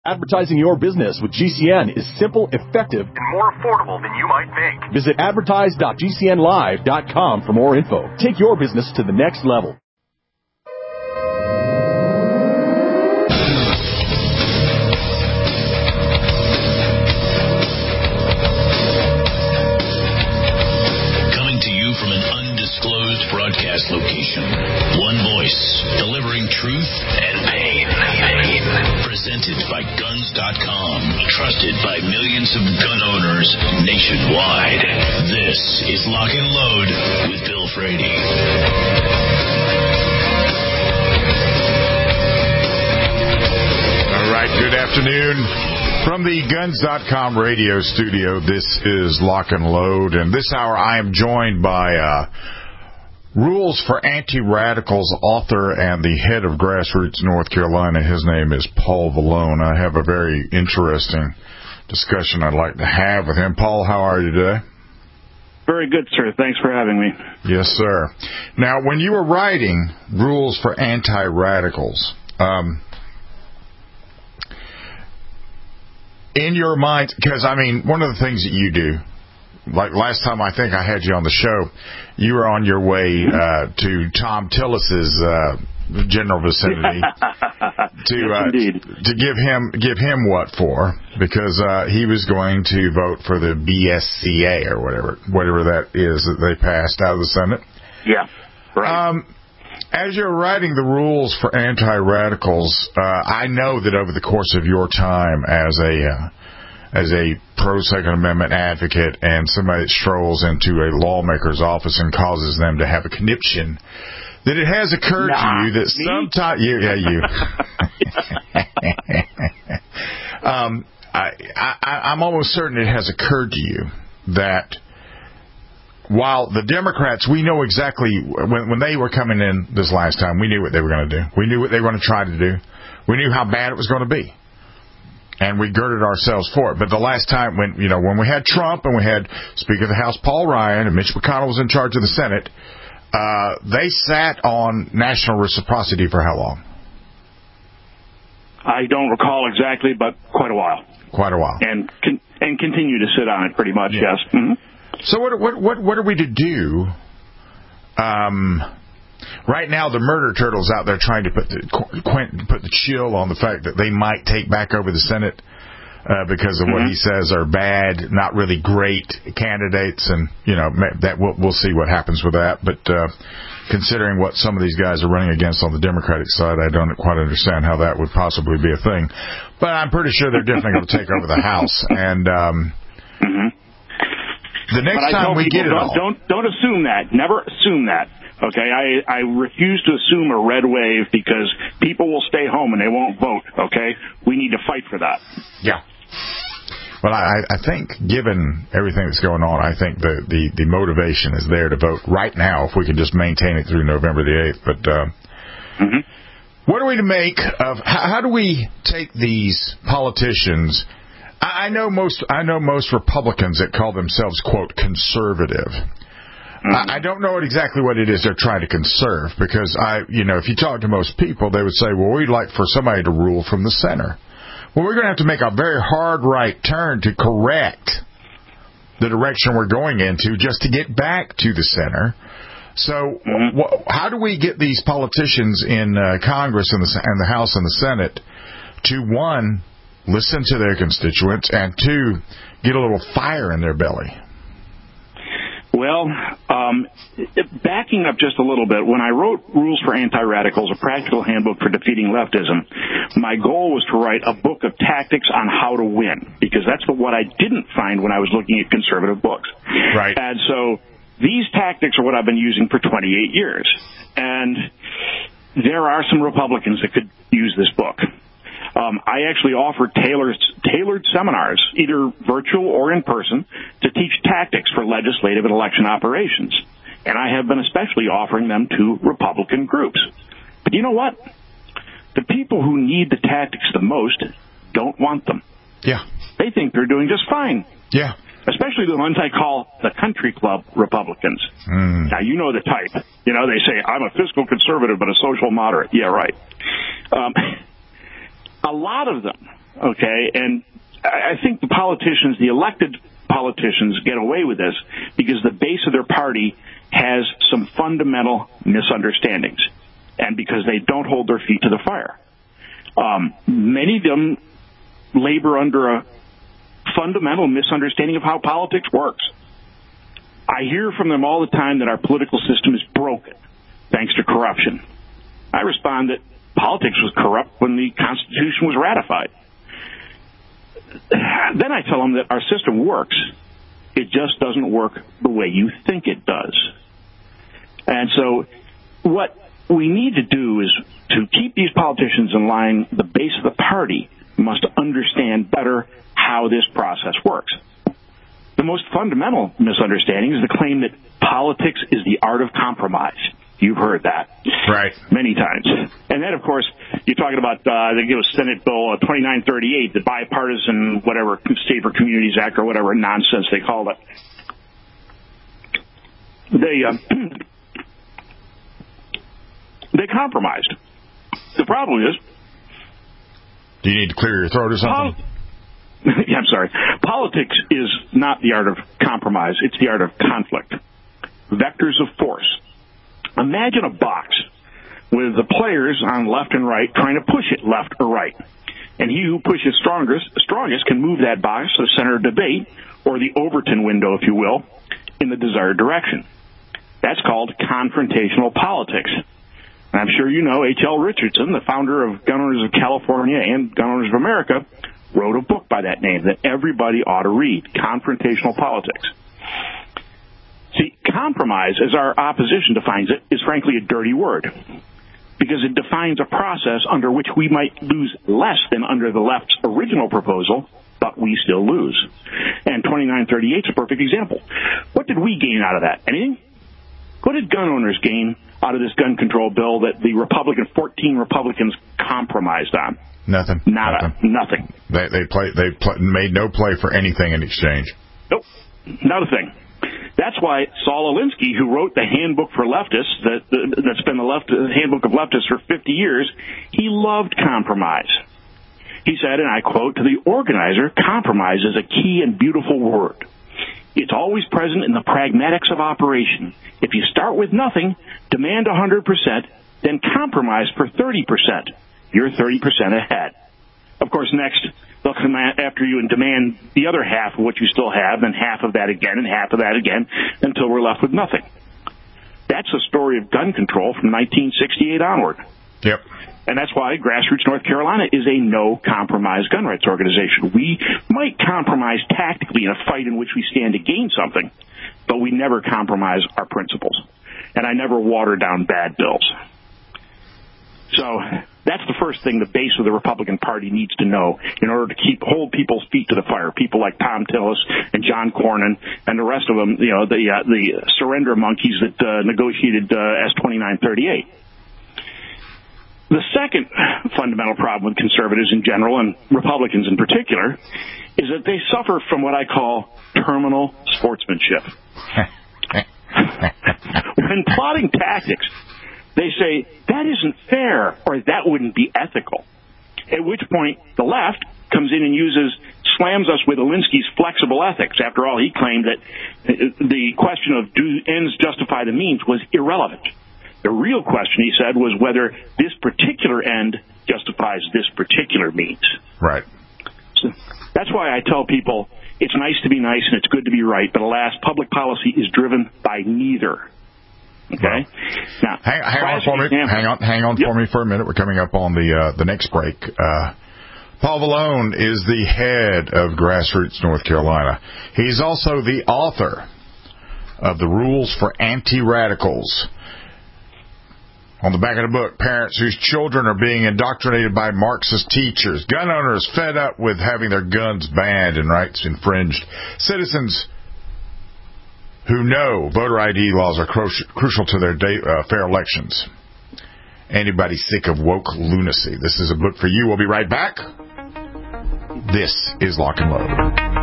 Advertising your business with GCN is simple, effective, and more affordable than you might think. Visit advertise.gcnlive.com for more info. Take your business to the next level. Coming to you from an undisclosed broadcast location. One voice, delivering truth and pain. Presented by Guns.com. Trusted by millions of gun owners nationwide. This is Lock and Load with Bill Frady. All right, good afternoon. From the Guns.com radio studio, this is Lock and Load. And this hour I am joined by Rules for Anti-Radicals author and the head of Grassroots North Carolina. His name is Paul Vallone. I have a very interesting discussion I'd like to have with him. Paul, how are you today? Very good, sir. Thanks for having me. Yes, sir. Now, when you were writing Rules for Anti-Radicals, in your mind, because, I mean, one of the things that you do, like last time I think I had you on the show, you were on your way to Tom Tillis's general vicinity to give him what for, because he was going to vote for the BSCA or whatever that is that they passed out of the Senate. Yeah, right. As you're writing the rules for anti-radicals, I know that over the course of your time as a pro-Second Amendment advocate and somebody that strolls into a lawmaker's office and causes them to have a conniption, that it has occurred to you that sometimes... I'm almost certain it has occurred to you that while the Democrats, we know exactly, when they were coming in this last time, we knew what they were going to do. We knew what they were going to try to do. We knew how bad it was going to be. And we girded ourselves for it. But the last time, when we had Trump and we had Speaker of the House Paul Ryan and Mitch McConnell was in charge of the Senate, they sat on national reciprocity for how long? I don't recall exactly, but quite a while. Quite a while. And continue to sit on it pretty much, yes. Mm-hmm. So what are we to do? Right now, the murder turtle's out there trying to put the chill on the fact that they might take back over the Senate because of what he says are bad, not really great candidates, and that we'll see what happens with that. But considering what some of these guys are running against on the Democratic side, I don't quite understand how that would possibly be a thing. But I'm pretty sure they're definitely going to take over the House, and the next time we get it all, don't assume that. Never assume that. Okay, I refuse to assume a red wave because people will stay home and they won't vote, okay? We need to fight for that. Yeah. Well, I think, given everything that's going on, I think the motivation is there to vote right now if we can just maintain it through November the 8th. But what are we to make of, how do we take these politicians? I know most Republicans that call themselves, quote, conservative. I don't know exactly what it is they're trying to conserve, because if you talk to most people, they would say, well, we'd like for somebody to rule from the center. Well, we're going to have to make a very hard right turn to correct the direction we're going into just to get back to the center. So how do we get these politicians in Congress and the House and the Senate to, one, listen to their constituents, and two, get a little fire in their belly? Well, backing up just a little bit, when I wrote Rules for Anti-Radicals, a practical handbook for defeating leftism, my goal was to write a book of tactics on how to win, because that's what I didn't find when I was looking at conservative books. Right. And so these tactics are what I've been using for 28 years. And there are some Republicans that could use this book. I actually offer tailored seminars, either virtual or in person, to teach tactics for legislative and election operations. And I have been especially offering them to Republican groups. But you know what? The people who need the tactics the most don't want them. Yeah. They think they're doing just fine. Yeah. Especially the ones I call the country club Republicans. Now, you know the type. They say, I'm a fiscal conservative but a social moderate. Yeah, right. A lot of them Okay, and I think the politicians, the elected politicians, get away with this because the base of their party has some fundamental misunderstandings, and because they don't hold their feet to the fire. Many of them labor under a fundamental misunderstanding of how politics works. I hear from them all the time that our political system is broken thanks to corruption. I respond that politics was corrupt when the Constitution was ratified. Then I tell them that our system works. It just doesn't work the way you think it does. And so what we need to do is to keep these politicians in line. The base of the party must understand better how this process works. The most fundamental misunderstanding is the claim that politics is the art of compromise. You've heard that. Right. Many times. And then, of course, you're talking about, I think it was Senate Bill 2938, the bipartisan, whatever, Safer Communities Act or whatever nonsense they called it. They compromised. The problem is... Do you need to clear your throat or something? Yeah, I'm sorry. Politics is not the art of compromise. It's the art of conflict. Vectors of force. Imagine a box with the players on left and right trying to push it left or right. And he who pushes strongest can move that box to the center of debate, or the Overton window, if you will, in the desired direction. That's called confrontational politics. And I'm sure you know H.L. Richardson, the founder of Gun Owners of California and Gun Owners of America, wrote a book by that name that everybody ought to read, Confrontational Politics. See, compromise, as our opposition defines it, is frankly a dirty word because it defines a process under which we might lose less than under the left's original proposal, but we still lose. And 2938 is a perfect example. What did we gain out of that? Anything? What did gun owners gain out of this gun control bill that the 14 Republicans compromised on? Nothing. Nothing. They made no play for anything in exchange. Nope. Not a thing. That's why Saul Alinsky, who wrote the Handbook for Leftists, that's been the Handbook of Leftists for 50 years, he loved compromise. He said, and I quote, "To the organizer, compromise is a key and beautiful word. It's always present in the pragmatics of operation. If you start with nothing, demand 100%, then compromise for 30%. You're 30% ahead. Of course, next, they'll come after you and demand the other half of what you still have, and half of that again, and half of that again, until we're left with nothing." That's the story of gun control from 1968 onward. Yep. And that's why Grassroots North Carolina is a no-compromise gun rights organization. We might compromise tactically in a fight in which we stand to gain something, but we never compromise our principles. And I never water down bad bills. So that's the first thing the base of the Republican Party needs to know in order to hold people's feet to the fire. People like Tom Tillis and John Cornyn and the rest of them, the surrender monkeys that negotiated S-2938. The second fundamental problem with conservatives in general and Republicans in particular is that they suffer from what I call terminal sportsmanship. When plotting tactics, they say, that isn't fair, or that wouldn't be ethical. At which point, the left comes in and slams us with Alinsky's flexible ethics. After all, he claimed that the question of do ends justify the means was irrelevant. The real question, he said, was whether this particular end justifies this particular means. Right. So that's why I tell people it's nice to be nice and it's good to be right, but alas, public policy is driven by neither. Okay. Now, hang on for me. Hang on for me for a minute. We're coming up on the next break. Paul Vallone is the head of Grassroots North Carolina. He's also the author of the Rules for Anti-Radicals. On the back of the book, parents whose children are being indoctrinated by Marxist teachers, gun owners fed up with having their guns banned and rights infringed, citizens who know voter ID laws are crucial to their fair elections. Anybody sick of woke lunacy? This is a book for you. We'll be right back. This is Lock and Load.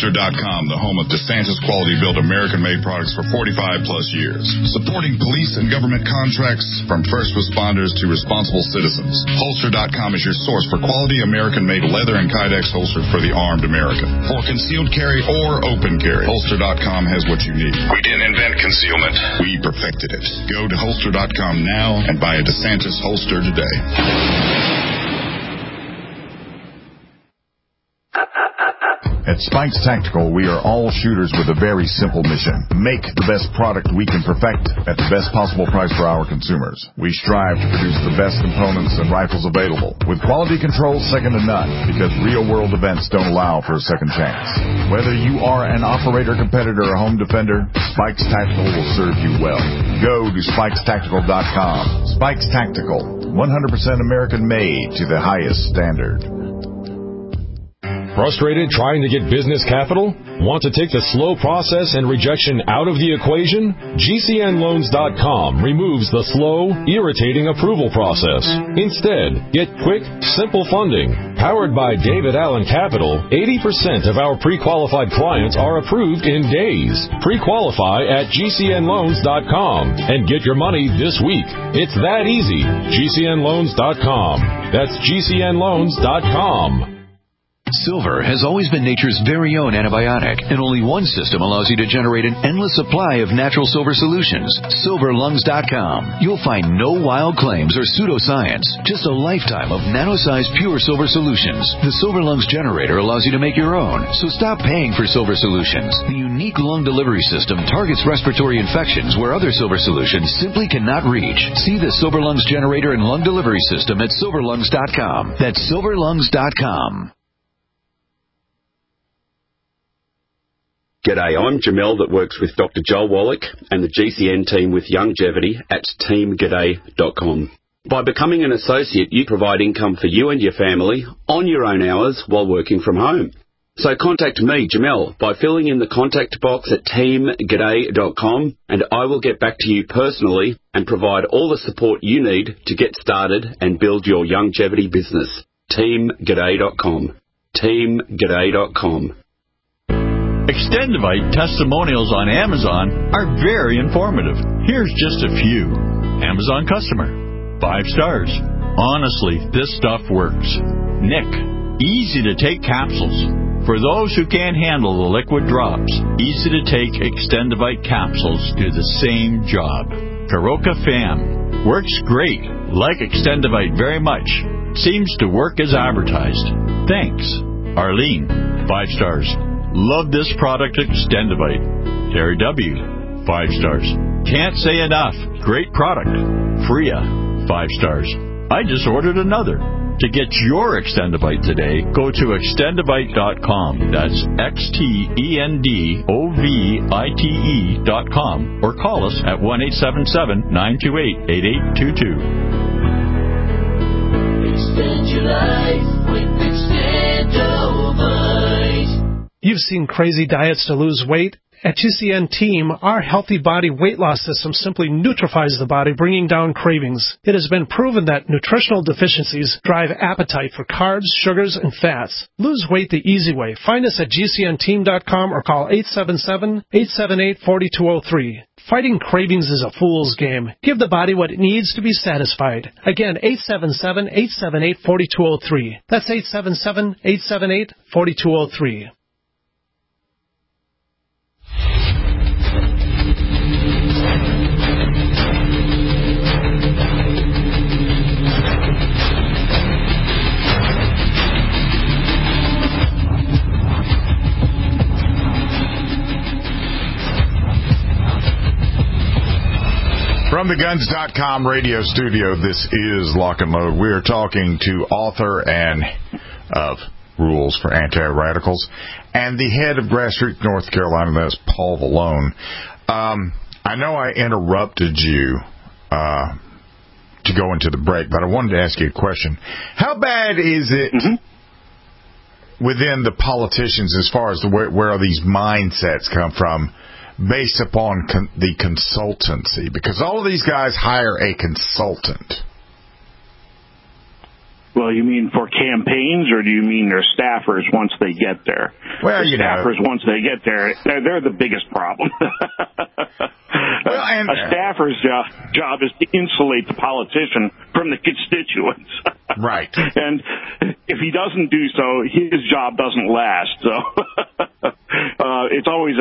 Holster.com, the home of DeSantis quality-built American-made products for 45-plus years. Supporting police and government contracts from first responders to responsible citizens. Holster.com is your source for quality American-made leather and Kydex holsters for the armed American. For concealed carry or open carry, Holster.com has what you need. We didn't invent concealment. We perfected it. Go to Holster.com now and buy a DeSantis holster today. At Spikes Tactical, we are all shooters with a very simple mission. Make the best product we can perfect at the best possible price for our consumers. We strive to produce the best components and rifles available, with quality control second to none, because real-world events don't allow for a second chance. Whether you are an operator, competitor, or home defender, Spikes Tactical will serve you well. Go to SpikesTactical.com. Spikes Tactical, 100% American-made to the highest standard. Frustrated trying to get business capital? Want to take the slow process and rejection out of the equation? GCNLoans.com removes the slow, irritating approval process. Instead, get quick, simple funding. Powered by David Allen Capital, 80% of our pre-qualified clients are approved in days. Pre-qualify at GCNLoans.com and get your money this week. It's that easy. GCNLoans.com. That's GCNLoans.com. Silver has always been nature's very own antibiotic, and only one system allows you to generate an endless supply of natural silver solutions. SilverLungs.com. You'll find no wild claims or pseudoscience, just a lifetime of nano-sized pure silver solutions. The Silver Lungs generator allows you to make your own, so stop paying for silver solutions. The unique lung delivery system targets respiratory infections where other silver solutions simply cannot reach. See the Silver Lungs generator and lung delivery system at SilverLungs.com. That's SilverLungs.com. G'day, I'm Jamel that works with Dr. Joel Wallach and the GCN team with Longevity at teamg'day.com. By becoming an associate, you provide income for you and your family on your own hours while working from home. So contact me, Jamel, by filling in the contact box at teamg'day.com, and I will get back to you personally and provide all the support you need to get started and build your longevity business. teamg'day.com. teamg'day.com. Extendivite testimonials on Amazon are very informative. Here's just a few. Amazon customer. 5 stars. Honestly, this stuff works. Nick. Easy to take capsules. For those who can't handle the liquid drops, easy to take Extendivite capsules do the same job. Karoka Fam. Works great. Like Extendivite very much. Seems to work as advertised. Thanks. Arlene. 5 stars. Love this product, Extendivite. Terry W. 5 stars. Can't say enough. Great product. Freya. 5 stars. I just ordered another. To get your Extendivite today, go to Extendivite.com. That's XTENDOVITE.com. Or call us at 1-877-928-8822. Extend your life with Extendovite. You've seen crazy diets to lose weight. At GCN Team, our healthy body weight loss system simply neutralizes the body, bringing down cravings. It has been proven that nutritional deficiencies drive appetite for carbs, sugars, and fats. Lose weight the easy way. Find us at GCNteam.com or call 877-878-4203. Fighting cravings is a fool's game. Give the body what it needs to be satisfied. Again, 877-878-4203. That's 877-878-4203. From the Guns.com radio studio, this is Lock and Load. We are talking to author of Rules for Anti-Radicals and the head of Grassroots North Carolina, that's Paul Vallone. I know I interrupted you to go into the break, but I wanted to ask you a question. How bad is it within the politicians as far as where these mindsets come from? Based upon the consultancy, because all of these guys hire a consultant. Well, Well, you mean for campaigns, or do you mean their staffers once they get there? Well, the staffers, once they get there, they're the biggest problem. Well, and a staffer's job is to insulate the politician from the constituents. Right. And if he doesn't do so, his job doesn't last. So it's always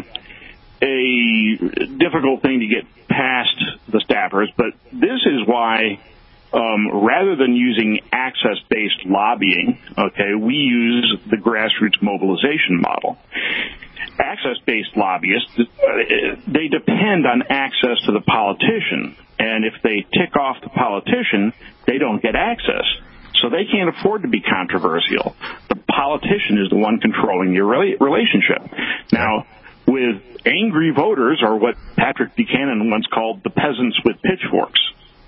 a difficult thing to get past the staffers. But this is why, rather than using access-based lobbying, we use the grassroots mobilization model. Access-based lobbyists, they depend on access to the politician, and if they tick off the politician, they don't get access. So they can't afford to be controversial. The politician is the one controlling your relationship. Now, with angry voters, or what Patrick Buchanan once called the peasants with pitchforks,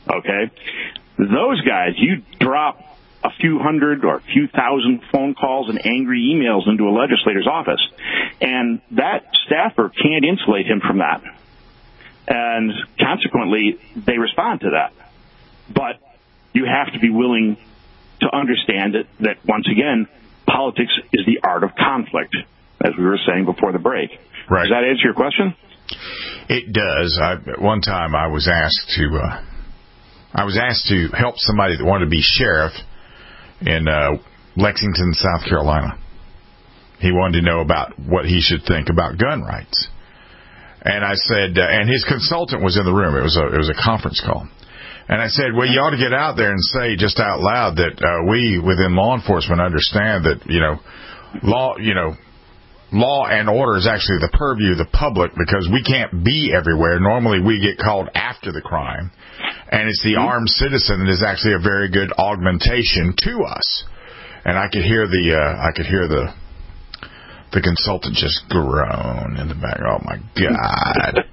those guys, you drop a few hundred or a few thousand phone calls and angry emails into a legislator's office, and that staffer can't insulate him from that. And consequently, they respond to that. But you have to be willing to understand that once again, politics is the art of conflict, as we were saying before the break. Right. Does that answer your question? It does. One time I was asked to help somebody that wanted to be sheriff in Lexington, South Carolina. He wanted to know about what he should think about gun rights. And I said, and his consultant was in the room. It was a conference call. And I said, well, you ought to get out there and say just out loud that we within law enforcement understand that, law and order is actually the purview of the public, because we can't be everywhere. Normally we get called after the crime, and it's the armed citizen that is actually a very good augmentation to us. And I could hear the consultant just groan in the back. Oh my God.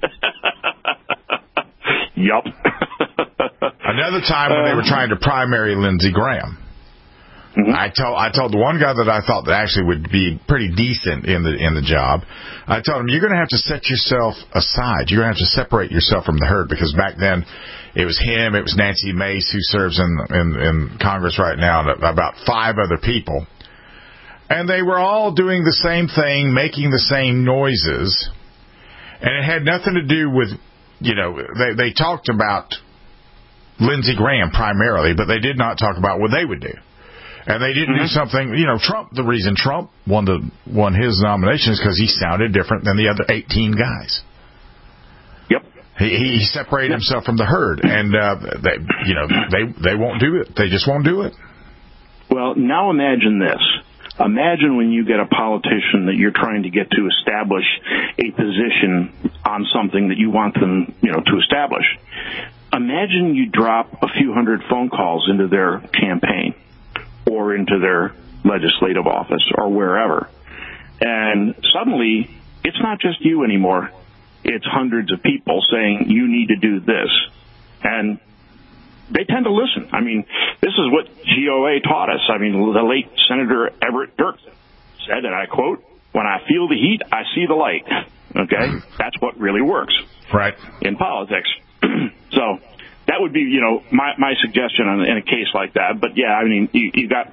Yup. Another time when they were trying to primary Lindsey Graham, I told the one guy that I thought that actually would be pretty decent in the job, I told him, you're going to have to set yourself aside. You're going to have to separate yourself from the herd, because back then it was him, it was Nancy Mace, who serves in Congress right now, and about 5 other people. And they were all doing the same thing, making the same noises. And it had nothing to do with, they talked about Lindsey Graham primarily, but they did not talk about what they would do. And they didn't do something, Trump, the reason Trump won his nomination is because he sounded different than the other 18 guys. Yep. He separated himself from the herd, and they won't do it. They just won't do it. Well, now imagine this. Imagine when you get a politician that you're trying to get to establish a position on something that you want them, to establish. Imagine you drop a few hundred phone calls into their campaign or into their legislative office or wherever, and suddenly it's not just you anymore. It's hundreds of people saying you need to do this, and they tend to listen. I mean, this is what GOA taught us. I mean, the late Senator Everett Dirksen said, and I quote, "When I feel the heat, I see the light." That's what really works, right, in politics. So that would be, my suggestion in a case like that. But yeah, I mean, you got.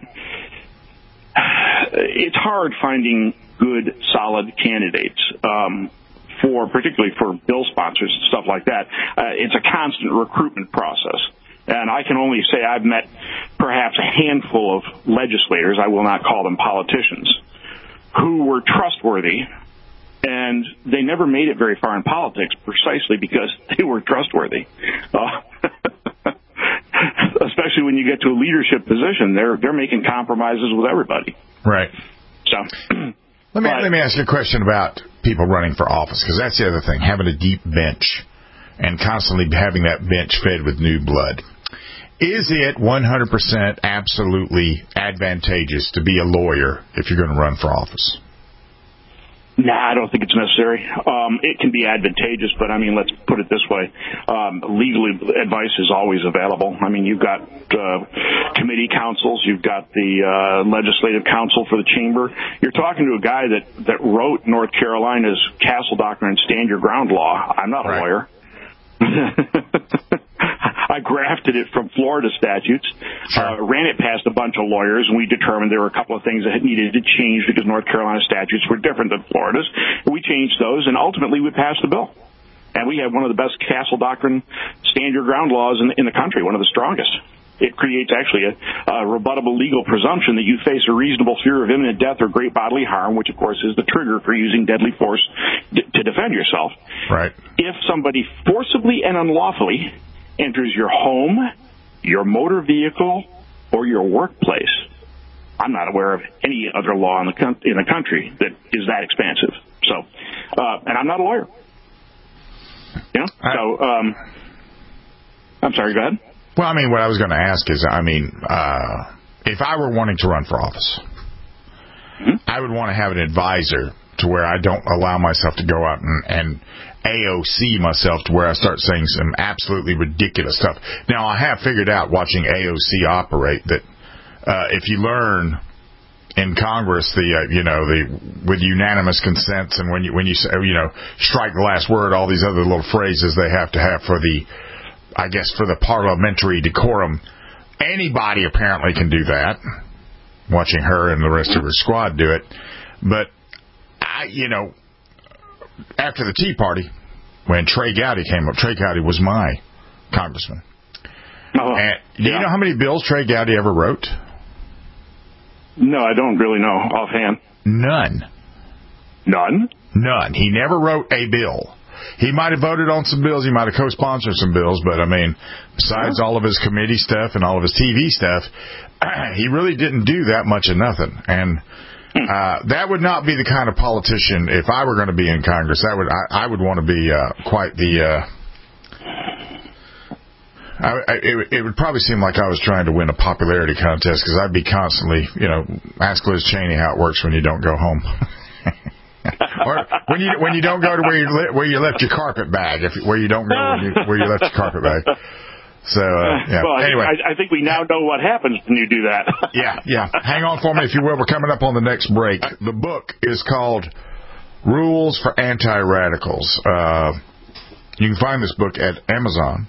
It's hard finding good, solid candidates. Particularly for bill sponsors and stuff like that. It's a constant recruitment process. And I can only say I've met perhaps a handful of legislators, I will not call them politicians, who were trustworthy, and they never made it very far in politics precisely because they were trustworthy. Especially when you get to a leadership position, they're making compromises with everybody. Right. So... Let me ask you a question about people running for office, because that's the other thing, having a deep bench and constantly having that bench fed with new blood. Is it 100% absolutely advantageous to be a lawyer if you're going to run for office? Nah, I don't think it's necessary. It can be advantageous, but I mean, let's put it this way. Legal advice is always available. I mean, you've got committee councils, you've got the legislative council for the chamber. You're talking to a guy that wrote North Carolina's Castle Doctrine and Stand Your Ground law. I'm not a lawyer. I grafted it from Florida statutes, ran it past a bunch of lawyers, and we determined there were a couple of things that needed to change because North Carolina statutes were different than Florida's. We changed those, and ultimately we passed the bill. And we have one of the best Castle Doctrine stand your ground laws in the country, one of the strongest. It creates actually a rebuttable legal presumption that you face a reasonable fear of imminent death or great bodily harm, which, of course, is the trigger for using deadly force to defend yourself. Right. If somebody forcibly and unlawfully enters your home, your motor vehicle, or your workplace, I'm not aware of any other law in the country that is that expansive. So, and I'm not a lawyer. You know? I'm sorry, go ahead. Well, I mean, what I was going to ask is, if I were wanting to run for office, I would want to have an advisor to where I don't allow myself to go out and AOC myself to where I start saying some absolutely ridiculous stuff. Now, I have figured out watching AOC operate that if you learn in Congress with unanimous consents, and when you say, strike the last word, all these other little phrases they have to have for the parliamentary decorum. Anybody apparently can do that. Watching her and the rest of her squad do it. But, after the Tea Party, when Trey Gowdy came up, Trey Gowdy was my congressman. And do you know how many bills Trey Gowdy ever wrote? No, I don't really know offhand. None. None? None. He never wrote a bill. He might have voted on some bills. He might have co-sponsored some bills. But, besides all of his committee stuff and all of his TV stuff, he really didn't do that much of nothing. And that would not be the kind of politician, if I were going to be in Congress, I would want to be quite the... It would probably seem like I was trying to win a popularity contest because I'd be constantly, ask Liz Cheney how it works when you don't go home. Or when you don't go to where you left your carpet bag, where you don't go where you left your carpet bag. So yeah. Well, anyway, I think we now know what happens when you do that. yeah. Hang on for me, if you will. We're coming up on the next break. The book is called Rules for Anti-Radicals. You can find this book at Amazon.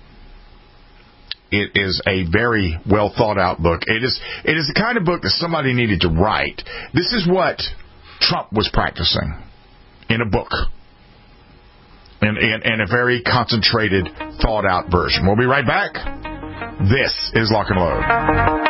It is a very well thought out book. It is the kind of book that somebody needed to write. This is what Trump was practicing in a book, in a very concentrated, thought-out version. We'll be right back. This is Lock and Load.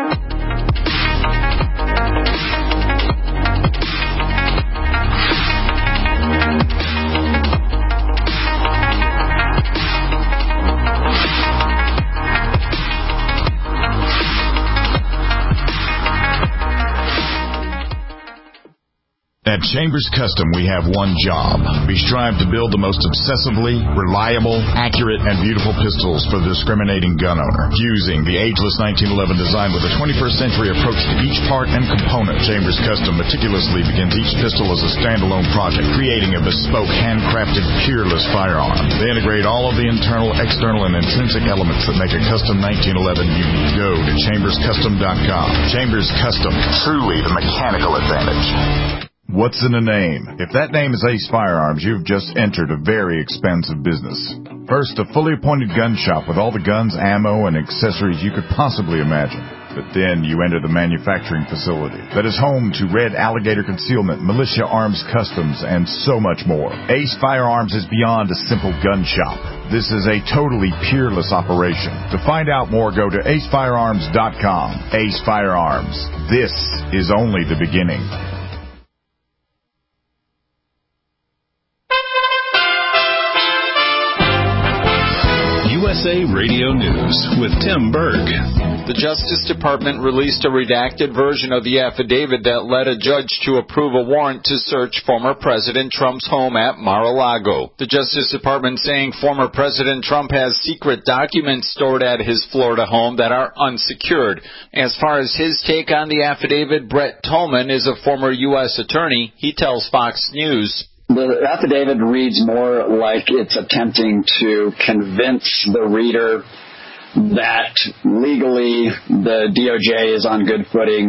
At Chambers Custom, we have one job. We strive to build the most obsessively reliable, accurate, and beautiful pistols for the discriminating gun owner. Fusing the ageless 1911 design with a 21st century approach to each part and component, Chambers Custom meticulously begins each pistol as a standalone project, creating a bespoke, handcrafted, peerless firearm. They integrate all of the internal, external, and intrinsic elements that make a custom 1911 unique. Go to chamberscustom.com. Chambers Custom, truly the mechanical advantage. What's in a name? If that name is Ace Firearms, you've just entered a very expensive business. First, a fully appointed gun shop with all the guns, ammo, and accessories you could possibly imagine. But then you enter the manufacturing facility that is home to Red Alligator Concealment, Militia Arms Customs, and so much more. Ace Firearms is beyond a simple gun shop. This is a totally peerless operation. To find out more, go to acefirearms.com. Ace Firearms. This is only the beginning. USA Radio News with Tim Berg. The Justice Department released a redacted version of the affidavit that led a judge to approve a warrant to search former President Trump's home at Mar-a-Lago. The Justice Department saying former President Trump has secret documents stored at his Florida home that are unsecured. As far as his take on the affidavit, Brett Tolman is a former U.S. attorney. He tells Fox News. The affidavit reads more like it's attempting to convince the reader that legally the DOJ is on good footing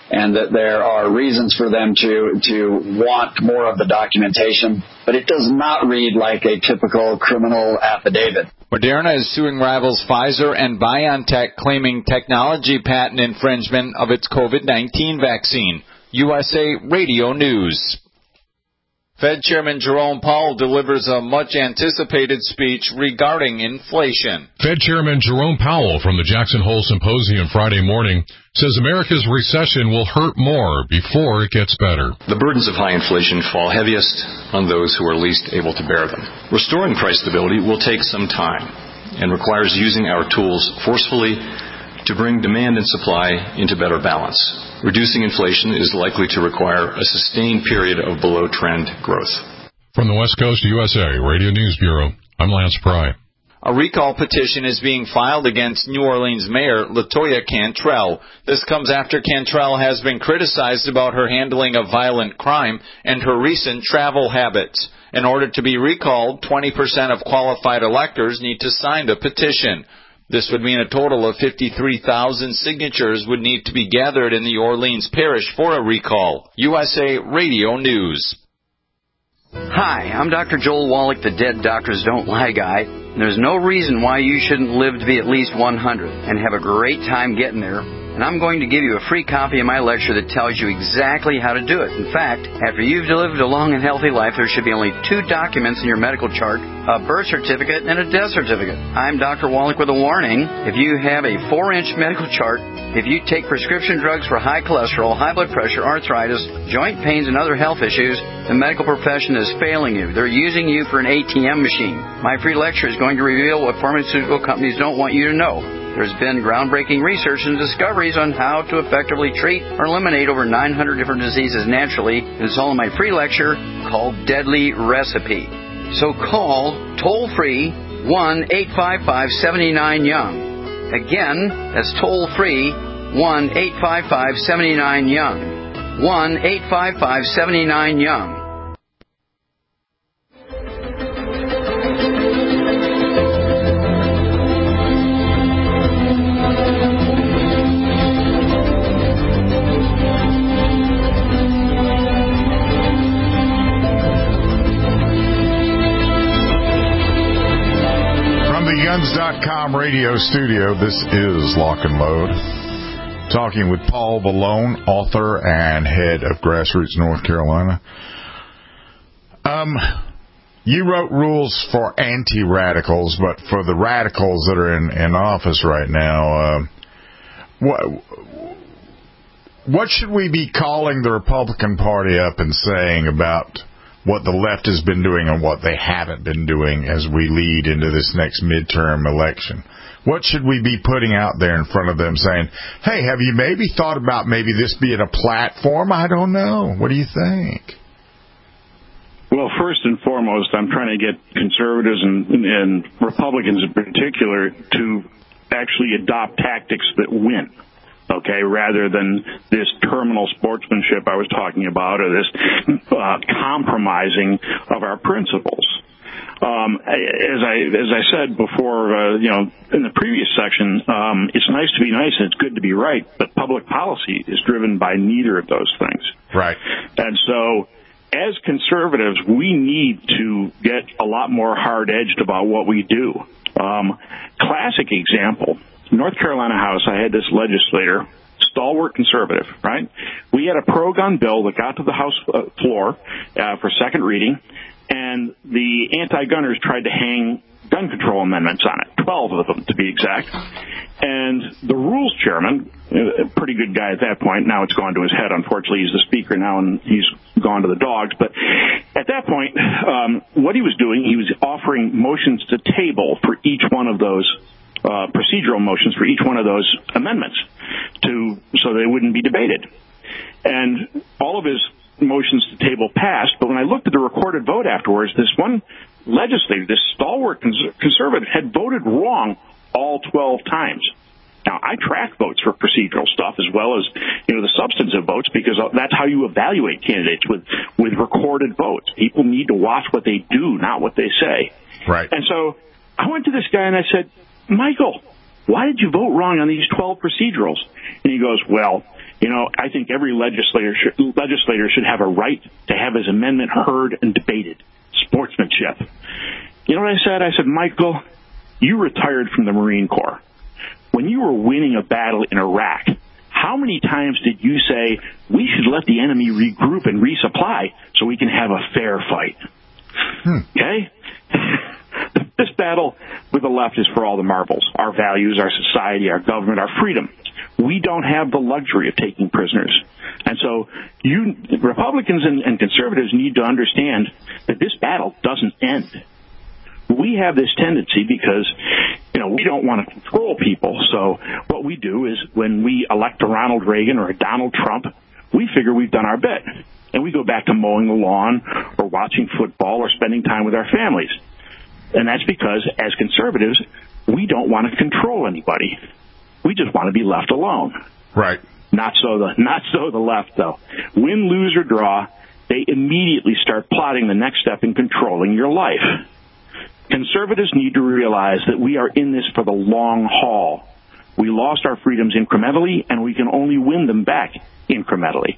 and that there are reasons for them to want more of the documentation, but it does not read like a typical criminal affidavit. Moderna is suing rivals Pfizer and BioNTech, claiming technology patent infringement of its COVID-19 vaccine. USA Radio News. Fed Chairman Jerome Powell delivers a much-anticipated speech regarding inflation. Fed Chairman Jerome Powell from the Jackson Hole Symposium Friday morning says America's recession will hurt more before it gets better. The burdens of high inflation fall heaviest on those who are least able to bear them. Restoring price stability will take some time and requires using our tools forcefully to bring demand and supply into better balance. Reducing inflation is likely to require a sustained period of below-trend growth. From the West Coast USA Radio News Bureau, I'm Lance Pry. A recall petition is being filed against New Orleans Mayor LaToya Cantrell. This comes after Cantrell has been criticized about her handling of violent crime and her recent travel habits. In order to be recalled, 20% of qualified electors need to sign the petition. This would mean a total of 53,000 signatures would need to be gathered in the Orleans Parish for a recall. USA Radio News. Hi, I'm Dr. Joel Wallach, the Dead Doctors Don't Lie guy. There's no reason why you shouldn't live to be at least 100 and have a great time getting there. And I'm going to give you a free copy of my lecture that tells you exactly how to do it. In fact, after you've lived a long and healthy life, there should be only 2 documents in your medical chart, a birth certificate and a death certificate. I'm Dr. Wallach with a warning. If you have a 4-inch medical chart, if you take prescription drugs for high cholesterol, high blood pressure, arthritis, joint pains, and other health issues, the medical profession is failing you. They're using you for an ATM machine. My free lecture is going to reveal what pharmaceutical companies don't want you to know. There's been groundbreaking research and discoveries on how to effectively treat or eliminate over 900 different diseases naturally. It's all in my free lecture called Deadly Recipe. So call toll-free 1-855-79-YOUNG. Again, that's toll-free 1-855-79-YOUNG. 1-855-79-YOUNG. Guns.com radio studio, this is Lock and Load. Talking with Paul Vallone, author and head of Grassroots North Carolina. You wrote rules for anti-radicals, but for the radicals that are in office right now, what should we be calling the Republican Party up and saying about what the left has been doing and what they haven't been doing as we lead into this next midterm election? What should we be putting out there in front of them saying, hey, have you maybe thought about maybe this being a platform? I don't know. What do you think? Well, first and foremost, I'm trying to get conservatives and Republicans in particular to actually adopt tactics that win. Okay, rather than this terminal sportsmanship I was talking about, or this compromising of our principles. As I said before, in the previous section, it's nice to be nice and it's good to be right, but public policy is driven by neither of those things. Right. And so, as conservatives, we need to get a lot more hard-edged about what we do. Classic example. North Carolina House, I had this legislator, stalwart conservative, right? We had a pro-gun bill that got to the House floor for second reading, and the anti-gunners tried to hang gun control amendments on it, 12 of them to be exact. And the rules chairman, a pretty good guy at that point, now it's gone to his head, unfortunately, he's the speaker now and he's gone to the dogs, but at that point, what he was doing, he was offering motions to table for each one of those procedural motions for each one of those amendments so they wouldn't be debated. And all of his motions to table passed, but when I looked at the recorded vote afterwards, this one legislator, this stalwart conservative, had voted wrong all 12 times. Now, I track votes for procedural stuff as well as, the substantive votes, because that's how you evaluate candidates with recorded votes. People need to watch what they do, not what they say. Right. And so I went to this guy and I said, Michael, why did you vote wrong on these 12 procedurals? And he goes, well, I think every legislator should have a right to have his amendment heard and debated. Sportsmanship. You know what I said? I said, Michael, you retired from the Marine Corps. When you were winning a battle in Iraq, how many times did you say, we should let the enemy regroup and resupply so we can have a fair fight? Okay? This battle with the left is for all the marbles. Our values, our society, our government, our freedom. We don't have the luxury of taking prisoners. And so you Republicans and conservatives need to understand that this battle doesn't end. We have this tendency because, we don't want to control people. So what we do is when we elect a Ronald Reagan or a Donald Trump, we figure we've done our bit. And we go back to mowing the lawn or watching football or spending time with our families. And that's because, as conservatives, we don't want to control anybody. We just want to be left alone. Right. Not so the left, though. Win, lose, or draw, they immediately start plotting the next step in controlling your life. Conservatives need to realize that we are in this for the long haul. We lost our freedoms incrementally, and we can only win them back incrementally.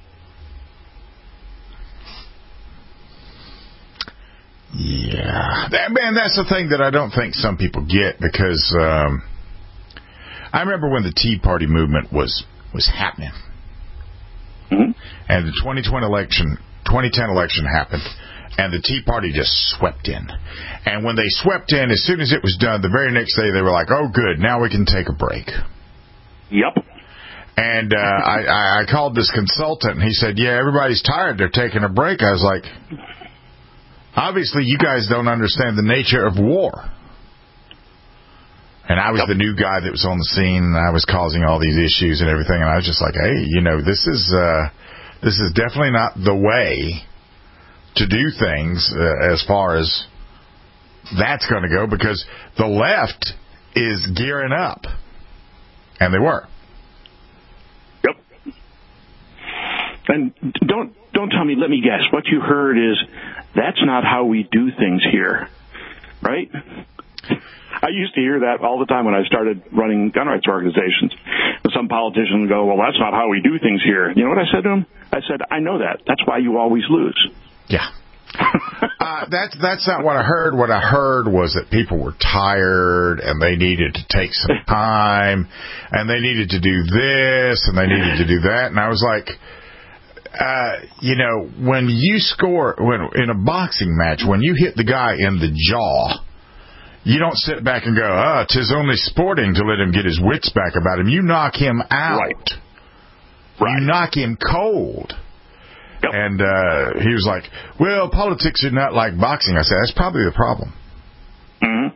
Yeah. That's the thing that I don't think some people get, because I remember when the Tea Party movement was happening. Mm-hmm. And the 2010 election happened, and the Tea Party just swept in. And when they swept in, as soon as it was done, the very next day they were like, oh, good, now we can take a break. Yep. And I called this consultant, and he said, yeah, everybody's tired. They're taking a break. I was like, obviously you guys don't understand the nature of war. And I was the new guy that was on the scene, and I was causing all these issues and everything. And I was just like, hey, this is definitely not the way to do things as far as that's going to go, because the left is gearing up. And they were. Yep. And don't tell me, let me guess. What you heard is, that's not how we do things here. Right? I used to hear that all the time when I started running gun rights organizations. Some politicians would go, well, that's not how we do things here. You know what I said to them? I said, I know that. That's why you always lose. Yeah. That's not what I heard. What I heard was that people were tired, and they needed to take some time, and they needed to do this, and they needed to do that. And I was like, when you score, in a boxing match, when you hit the guy in the jaw, you don't sit back and go, 'tis only sporting to let him get his wits back about him. You knock him out. Right. You knock him cold. Yep. And he was like, well, politics are not like boxing. I said, that's probably the problem. Mm-hmm.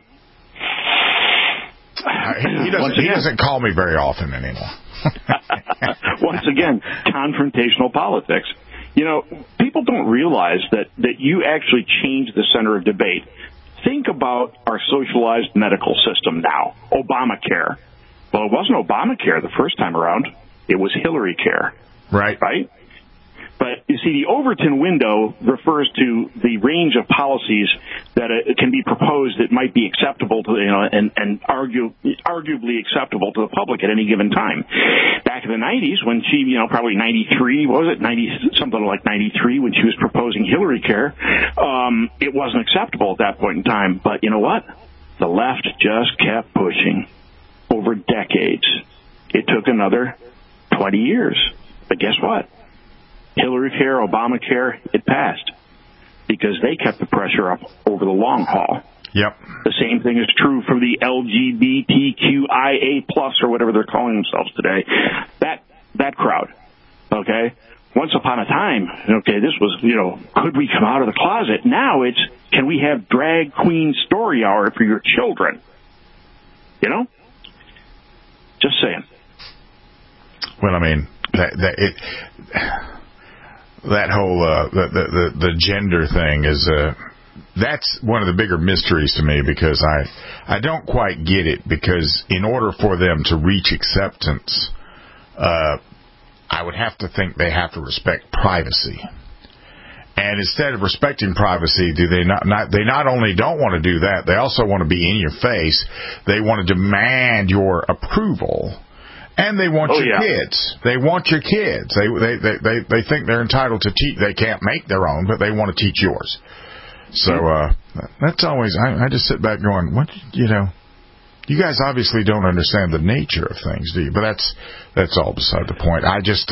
He doesn't call me very often anymore. Once again, confrontational politics. People don't realize that you actually change the center of debate. Think about our socialized medical system now, Obamacare. Well, it wasn't Obamacare the first time around. It was Hillary Care. Right. But, you see, the Overton window refers to the range of policies that can be proposed that might be acceptable to, and arguably acceptable to the public at any given time. Back in the 90s, when she, probably 93, something like 93, when she was proposing Hillary Care, it wasn't acceptable at that point in time. But you know what? The left just kept pushing over decades. It took another 20 years. But guess what? Hillary Care, Obamacare, it passed because they kept the pressure up over the long haul. Yep. The same thing is true for the LGBTQIA+ or whatever they're calling themselves today. That crowd, okay? Once upon a time, okay, this was, could we come out of the closet? Now it's, can we have drag queen story hour for your children? Just saying. Well, I mean, that whole the gender thing is that's one of the bigger mysteries to me, because I don't quite get it, because in order for them to reach acceptance, I would have to think they have to respect privacy. And instead of respecting privacy, they not only don't want to do that, they also want to be in your face. They want to demand your approval. And they want your kids. They want your kids. They think they're entitled to teach. They can't make their own, but they want to teach yours. So that's always. I just sit back going, what, you guys obviously don't understand the nature of things, do you? But that's all beside the point. I just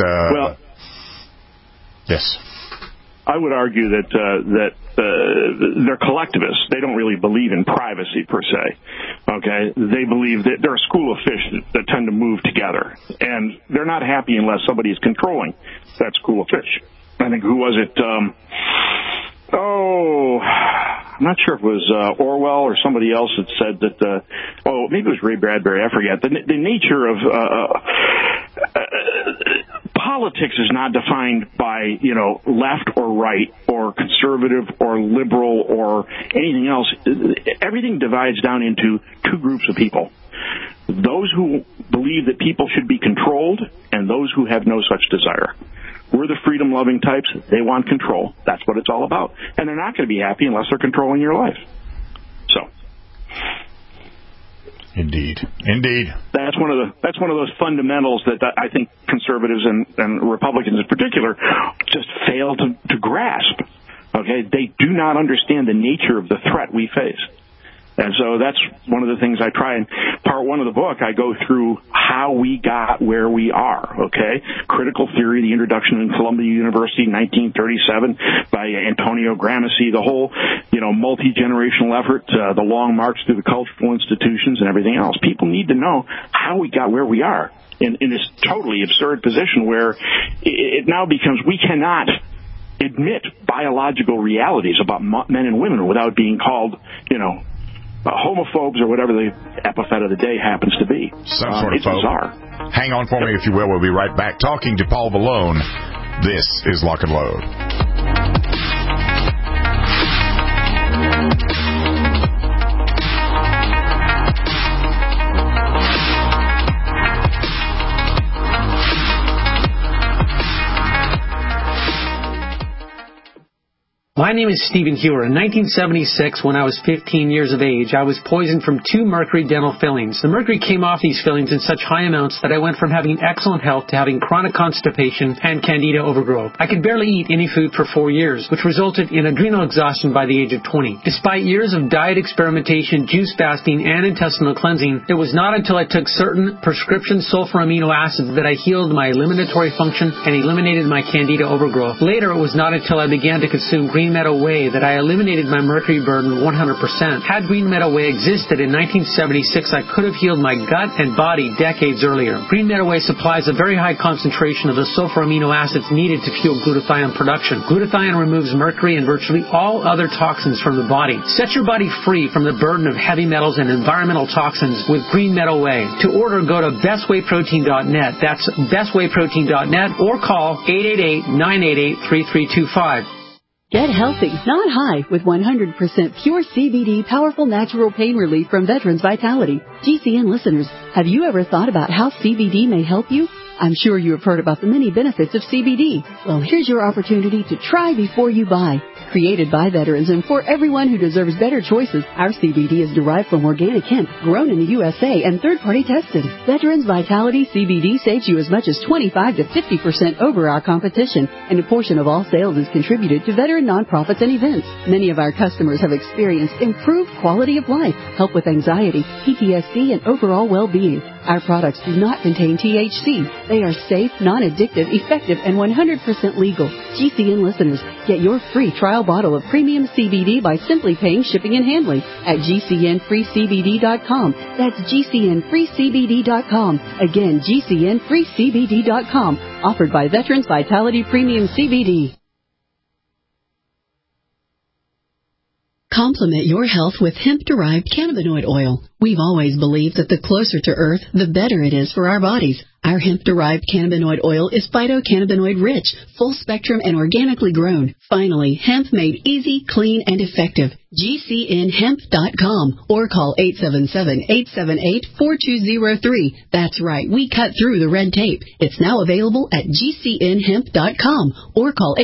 yes. I would argue that they're collectivists. They don't really believe in privacy per se. Okay, they believe that they're a school of fish that tend to move together, and they're not happy unless somebody is controlling that school of fish. I think, who was it? I'm not sure if it was Orwell or somebody else that said that. Maybe it was Ray Bradbury. I forget. The nature of politics is not defined by left or right or conservative or liberal or anything else. Everything divides down into two groups of people: those who believe that people should be controlled and those who have no such desire. We're the freedom-loving types. They want control. That's what it's all about. And they're not going to be happy unless they're controlling your life. So, Indeed. That's one of those fundamentals that I think conservatives and Republicans in particular just fail to grasp. Okay, they do not understand the nature of the threat we face. And so that's one of the things I try. In part one of the book, I go through how we got where we are, okay? Critical theory, the introduction in Columbia University in 1937 by Antonio Gramsci, the whole, multi-generational effort, the long march through the cultural institutions and everything else. People need to know how we got where we are in this totally absurd position where it now becomes we cannot admit biological realities about men and women without being called, homophobes or whatever the epithet of the day happens to be. Some sort of phobe. Bizarre. Hang on for me, if you will. We'll be right back talking to Paul Vallone. This is Lock and Load. My name is Stephen Hewer. In 1976, when I was 15 years of age, I was poisoned from 2 mercury dental fillings. The mercury came off these fillings in such high amounts that I went from having excellent health to having chronic constipation and candida overgrowth. I could barely eat any food for 4 years, which resulted in adrenal exhaustion by the age of 20. Despite years of diet experimentation, juice fasting, and intestinal cleansing, it was not until I took certain prescription sulfur amino acids that I healed my eliminatory function and eliminated my candida overgrowth. Later, it was not until I began to consume Green Meadow Whey that I eliminated my mercury burden 100%. Had Green Meadow Whey existed in 1976, I could have healed my gut and body decades earlier. Green Meadow Whey supplies a very high concentration of the sulfur amino acids needed to fuel glutathione production. Glutathione removes mercury and virtually all other toxins from the body. Set your body free from the burden of heavy metals and environmental toxins with Green Meadow Whey. To order, go to bestwayprotein.net. That's bestwayprotein.net or call 888-988-3325. Get healthy, not high, with 100% pure CBD powerful natural pain relief from Veterans Vitality. GCN listeners, have you ever thought about how CBD may help you? I'm sure you have heard about the many benefits of CBD. Well, here's your opportunity to try before you buy. Created by veterans and for everyone who deserves better choices, our CBD is derived from organic hemp, grown in the USA and third-party tested. Veterans Vitality CBD saves you as much as 25 to 50% over our competition, and a portion of all sales is contributed to veteran nonprofits and events. Many of our customers have experienced improved quality of life, help with anxiety, PTSD, and overall well-being. Our products do not contain THC. They are safe, non-addictive, effective, and 100% legal. GCN listeners, get your free trial bottle of premium CBD by simply paying shipping and handling at GCNFreeCBD.com. That's GCNFreeCBD.com. Again, GCNFreeCBD.com. Offered by Veterans Vitality Premium CBD. Complement your health with hemp-derived cannabinoid oil. We've always believed that the closer to Earth, the better it is for our bodies. Our hemp-derived cannabinoid oil is phytocannabinoid-rich, full-spectrum, and organically grown. Finally, hemp made easy, clean, and effective. GCNHemp.com or call 877-878-4203. That's right, we cut through the red tape. It's now available at GCNHemp.com or call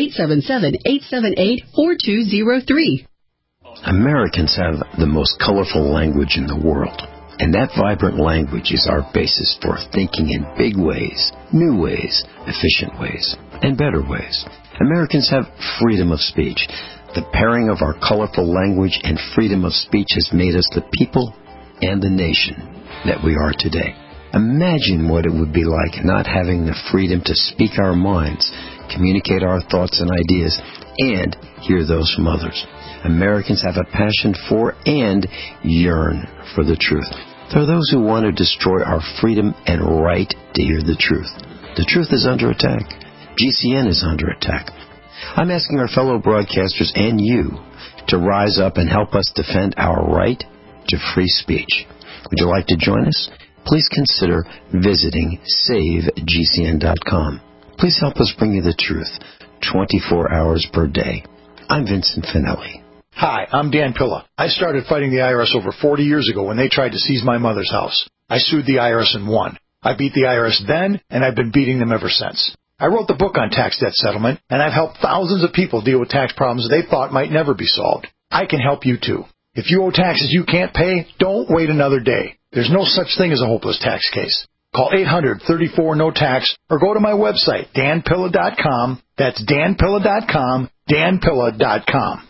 877-878-4203. Americans have the most colorful language in the world. And that vibrant language is our basis for thinking in big ways, new ways, efficient ways, and better ways. Americans have freedom of speech. The pairing of our colorful language and freedom of speech has made us the people and the nation that we are today. Imagine what it would be like not having the freedom to speak our minds, communicate our thoughts and ideas, and hear those from others. Americans have a passion for and yearn for the truth. There are those who want to destroy our freedom and right to hear the truth. The truth is under attack. GCN is under attack. I'm asking our fellow broadcasters and you to rise up and help us defend our right to free speech. Would you like to join us? Please consider visiting SaveGCN.com. Please help us bring you the truth 24 hours per day. I'm Vincent Finelli. Hi, I'm Dan Pilla. I started fighting the IRS over 40 years ago when they tried to seize my mother's house. I sued the IRS and won. I beat the IRS then, and I've been beating them ever since. I wrote the book on tax debt settlement, and I've helped thousands of people deal with tax problems they thought might never be solved. I can help you too. If you owe taxes you can't pay, don't wait another day. There's no such thing as a hopeless tax case. Call 800-34-NO-TAX or go to my website, danpilla.com. That's danpilla.com, danpilla.com.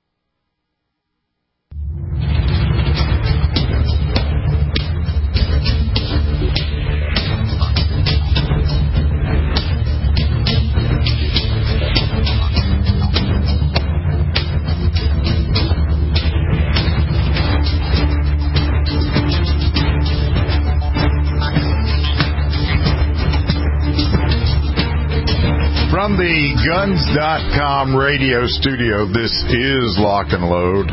From the Guns.com radio studio, this is Lock and Load.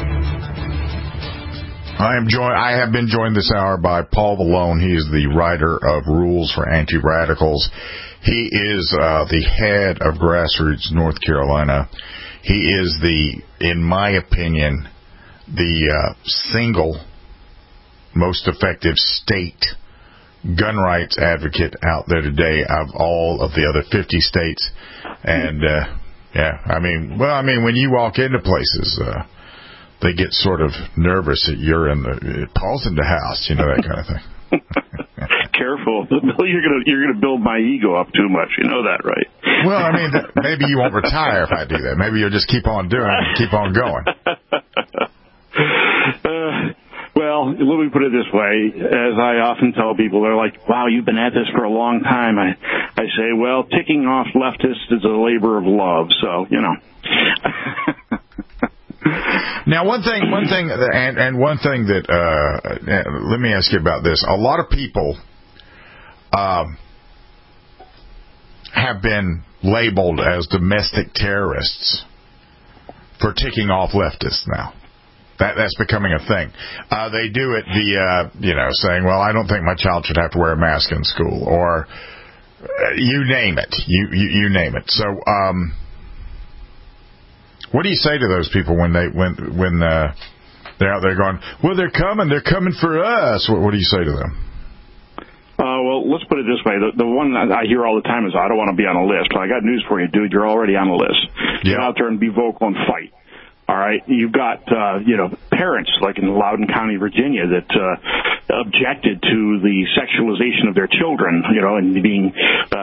I have been joined this hour by Paul Vallone. He is the writer of Rules for Anti-Radicals. He is the head of Grassroots North Carolina. He is in my opinion, the single most effective state gun rights advocate out there today of all of the other 50 states. And, when you walk into places, they get sort of nervous that Paul's in the house, that kind of thing. Careful. You're gonna build my ego up too much. You know that, right? Well, maybe you won't retire if I do that. Maybe you'll just keep on doing it and keep on going. Well, let me put it this way. As I often tell people, they're like, wow, you've been at this for a long time. I say, well, ticking off leftists is a labor of love, so, Now, one thing that, let me ask you about this. A lot of people have been labeled as domestic terrorists for ticking off leftists now. That's becoming a thing. They do it via, saying, well, I don't think my child should have to wear a mask in school, or you name it. You name it. So, what do you say to those people when they're out there going, well, they're coming for us? What do you say to them? Well, let's put it this way. The one that I hear all the time is, I don't want to be on a list. Well, I got news for you, dude. You're already on a list. Get out there and be vocal and fight. All right, you've got parents like in Loudoun County, Virginia, that objected to the sexualization of their children, and being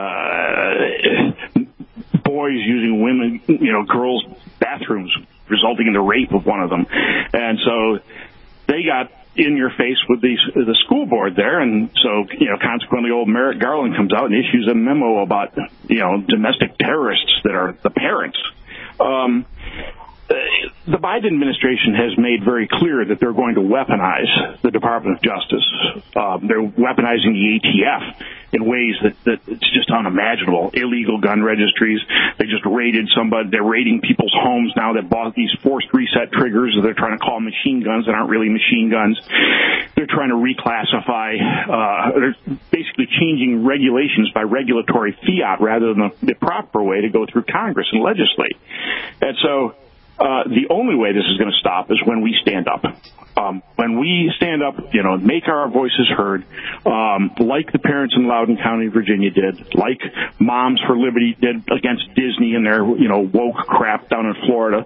boys using women, girls' bathrooms, resulting in the rape of one of them, and so they got in your face with the school board there, and so consequently, old Merrick Garland comes out and issues a memo about domestic terrorists that are the parents. The Biden administration has made very clear that they're going to weaponize the Department of Justice. They're weaponizing the ATF in ways that it's just unimaginable. Illegal gun registries. They just raided somebody. They're raiding people's homes now that bought these forced reset triggers that they're trying to call machine guns that aren't really machine guns. They're trying to reclassify. They're basically changing regulations by regulatory fiat rather than the proper way to go through Congress and legislate. And so The only way this is going to stop is when we stand up. When we stand up, make our voices heard, like the parents in Loudoun County, Virginia did, like Moms for Liberty did against Disney and their, woke crap down in Florida.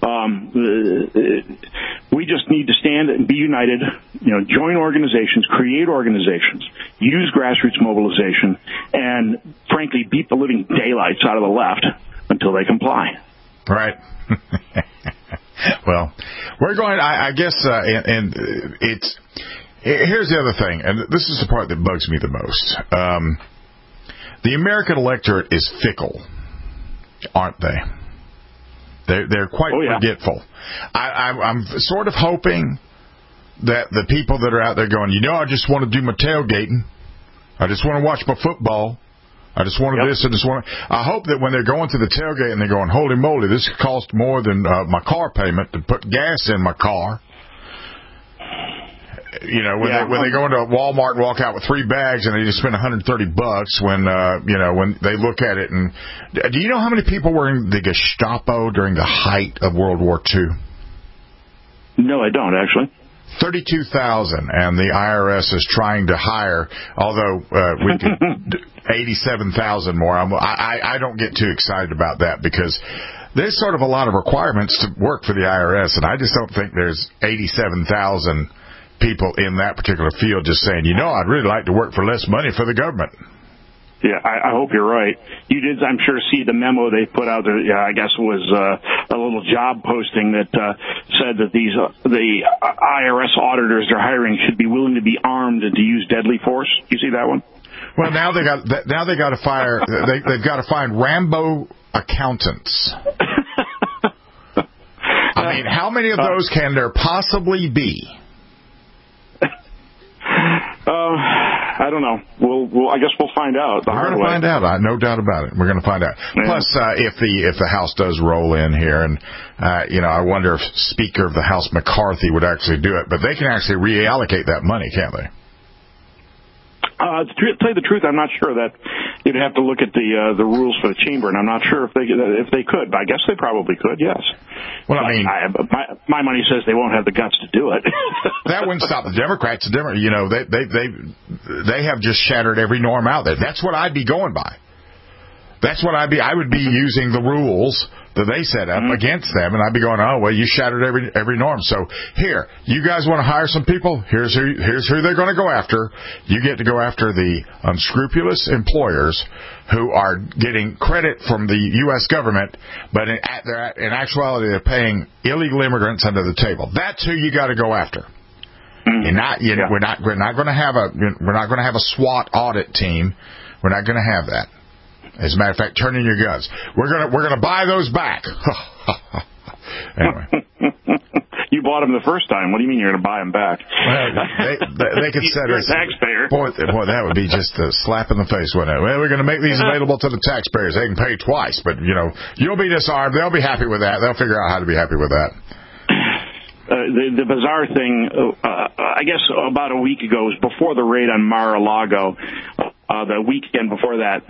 We just need to stand and be united, join organizations, create organizations, use grassroots mobilization, and frankly, beat the living daylights out of the left until they comply. Right. Well, we're going, I guess, and it's, here's the other thing, and this is the part that bugs me the most. The American electorate is fickle, aren't they? They're quite forgetful. I'm sort of hoping that the people that are out there going, I just want to do my tailgating. I just want to watch my football. I just wanted this. I hope that when they're going to the tailgate and they're going, holy moly, this cost more than my car payment to put gas in my car. When they go into Walmart and walk out with 3 bags and they just spend $130 when they look at it. And do you know how many people were in the Gestapo during the height of World War II? No, I don't, actually. 32,000, and the IRS is trying to hire, although we could 87,000 more. I don't get too excited about that because there's sort of a lot of requirements to work for the IRS, and I just don't think there's 87,000 people in that particular field just saying, I'd really like to work for less money for the government. Yeah, I hope you're right. You did, I'm sure, see the memo they put out there. I guess it was a little job posting that said that the IRS auditors they're hiring should be willing to be armed and to use deadly force. You see that one? Well, now they got to fire. They've got to find Rambo accountants. I mean, how many of those can there possibly be? I don't know. I guess we'll find out. We're going to find out. No doubt about it. We're going to find out. Yeah. Plus, if the House does roll in here, and I wonder if Speaker of the House McCarthy would actually do it, but they can actually reallocate that money, can't they? To tell you the truth, I'm not sure. That you'd have to look at the rules for the chamber, and I'm not sure if they could. But I guess they probably could. Yes. Well, I mean, my money says they won't have the guts to do it. That wouldn't stop the Democrats. They have just shattered every norm out there. That's what I'd be going by. That's what I would be using the rules that they set up against them, and I'd be going, oh, well, you shattered every norm. So here, you guys want to hire some people? Here's who they're going to go after. You get to go after the unscrupulous employers who are getting credit from the U.S. government, but in actuality, they're paying illegal immigrants under the table. That's who you got to go after. We're not going to have a SWAT audit team. We're not going to have that. As a matter of fact, turn in your guns. We're gonna buy those back. Anyway, you bought them the first time. What do you mean you're gonna buy them back? Well, they could set us. Taxpayer. Boy, that would be just a slap in the face, wouldn't it? Well, we're gonna make these available to the taxpayers. They can pay twice, but you'll be disarmed. They'll be happy with that. They'll figure out how to be happy with that. The bizarre thing, I guess about a week ago, was before the raid on Mar-a-Lago. The weekend before that,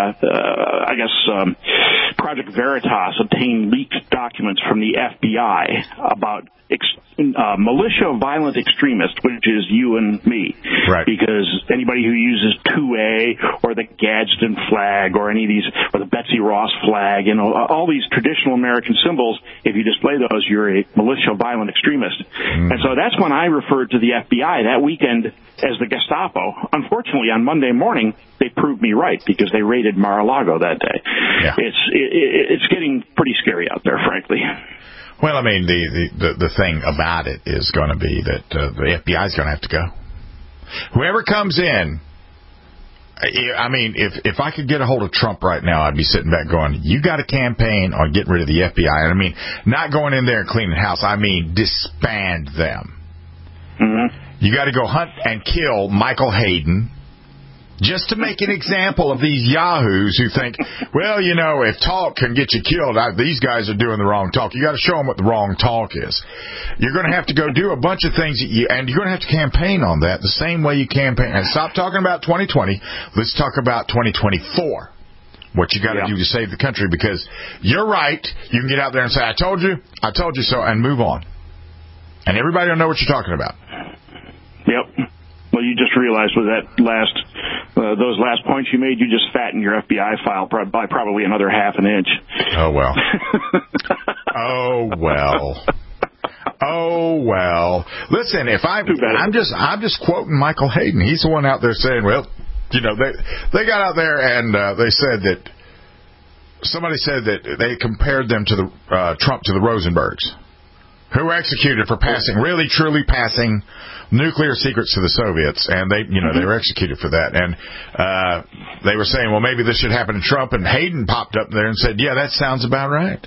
Project Veritas obtained leaked documents from the FBI about militia violent extremists, which is you and me. Right. Because anybody who uses 2A or the Gadsden flag or any of these, or the Betsy Ross flag, all these traditional American symbols, if you display those, you're a militia violent extremist. And so that's when I referred to the FBI that weekend as the Gestapo. Unfortunately, on Monday morning, they proved me right because they raided Mar-a-Lago that day. Yeah. It's getting pretty scary out there, frankly. Well, I mean, the thing about it is going to be that the FBI is going to have to go. Whoever comes in, I mean, if I could get a hold of Trump right now, I'd be sitting back going, you got a campaign on getting rid of the FBI. And I mean, not going in there and cleaning house. I mean, disband them. Mm-hmm. You got to go hunt and kill Michael Hayden. Just to make an example of these yahoos who think, well, if talk can get you killed, these guys are doing the wrong talk. You got to show them what the wrong talk is. You're going to have to go do a bunch of things, and you're going to have to campaign on that the same way you campaign. And stop talking about 2020. Let's talk about 2024. what you got to do to save the country, because you're right. You can get out there and say, I told you so, and move on. And everybody will know what you're talking about. Yep. Well, you just realized with that those last points you made, you just fattened your FBI file by probably another half an inch. Oh, well. Oh, well. Listen, I'm just quoting Michael Hayden. He's the one out there saying, well, they got out there and they said that somebody said that they compared them to the Trump to the Rosenbergs, who were executed for really truly passing nuclear secrets to the Soviets, and they were executed for that. And they were saying, well, maybe this should happen to Trump, and Hayden popped up there and said, yeah, that sounds about right.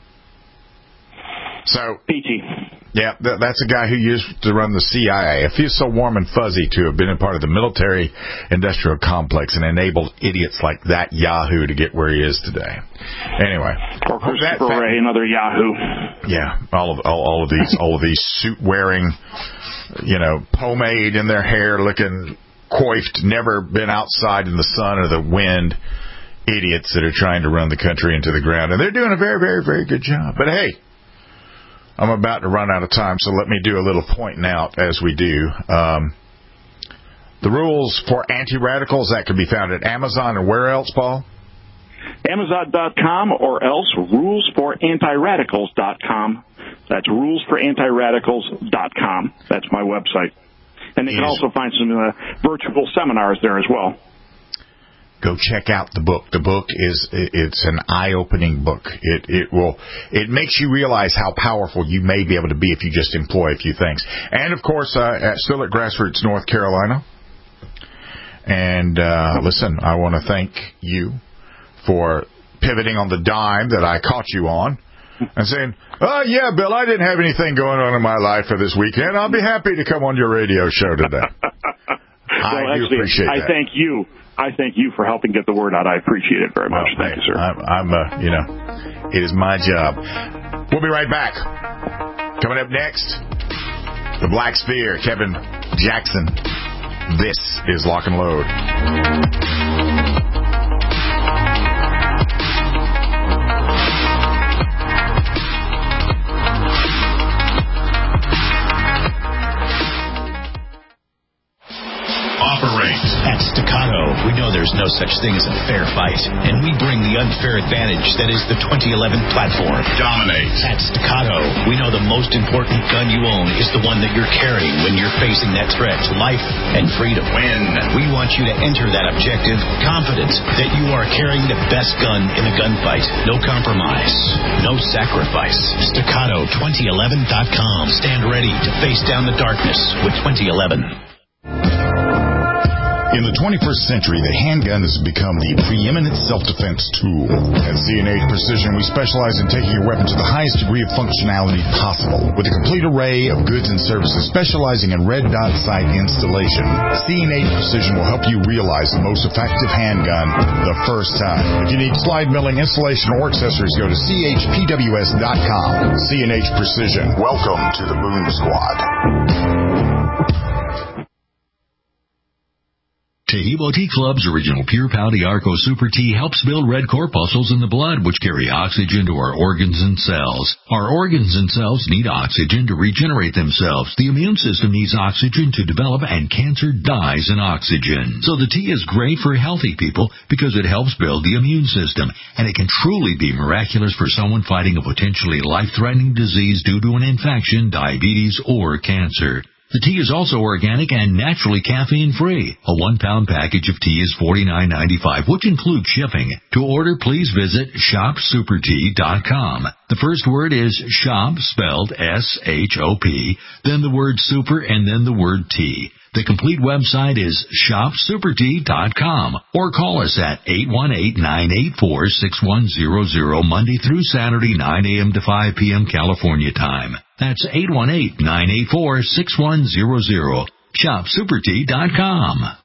So, Peachy. Yeah, that's a guy who used to run the CIA. It feels so warm and fuzzy to have been a part of the military-industrial complex and enabled idiots like that Yahoo to get where he is today. Anyway, or Christopher Wray, another Yahoo. Yeah, all of these suit-wearing, pomade in their hair, looking coiffed, never been outside in the sun or the wind, idiots that are trying to run the country into the ground, and they're doing a very, very, very good job. But hey, I'm about to run out of time, so let me do a little pointing out as we do. The rules for anti-radicals, that can be found at Amazon, and where else, Paul? Amazon.com, or else rulesforantiradicals.com. That's rulesforantiradicals.com. That's my website. And they can also find some virtual seminars there as well. Go check out the book. The book it's an eye-opening book. It makes you realize how powerful you may be able to be if you just employ a few things. And of course, still at Grassroots North Carolina. And listen, I want to thank you for pivoting on the dime that I caught you on and saying, oh yeah, Bill, I didn't have anything going on in my life for this weekend. I'll be happy to come on your radio show today. I do appreciate that. I thank you for helping get the word out. I appreciate it very much. Thank you, sir. It is my job. We'll be right back. Coming up next, the Black Sphere, Kevin Jackson. This is Lock and Load. At Staccato, we know there's no such thing as a fair fight, and we bring the unfair advantage that is the 2011 platform. Dominate. At Staccato, we know the most important gun you own is the one that you're carrying when you're facing that threat to life and freedom. Win. We want you to enter that objective confident that you are carrying the best gun in the gunfight. No compromise. No sacrifice. Staccato2011.com. Stand ready to face down the darkness with 2011. In the 21st century, the handgun has become the preeminent self-defense tool. At C&H Precision, we specialize in taking your weapon to the highest degree of functionality possible. With a complete array of goods and services specializing in red dot sight installation, C&H Precision will help you realize the most effective handgun the first time. If you need slide milling, installation, or accessories, go to chpws.com. C&H Precision. Welcome to the Boom Squad. Taheebo Tea Club's original Pure Pouty Arco Super Tea helps build red corpuscles in the blood, which carry oxygen to our organs and cells. Our organs and cells need oxygen to regenerate themselves. The immune system needs oxygen to develop, and cancer dies in oxygen. So the tea is great for healthy people because it helps build the immune system, and it can truly be miraculous for someone fighting a potentially life-threatening disease due to an infection, diabetes, or cancer. The tea is also organic and naturally caffeine-free. A 1-pound package of tea is $49.95, which includes shipping. To order, please visit shopsupertea.com. The first word is shop, spelled S-H-O-P, then the word super, and then the word tea. The complete website is shopsupertea.com, or call us at 818-984-6100 Monday through Saturday, 9 a.m. to 5 p.m. California time. That's 818-984-6100. Shopsupertea.com.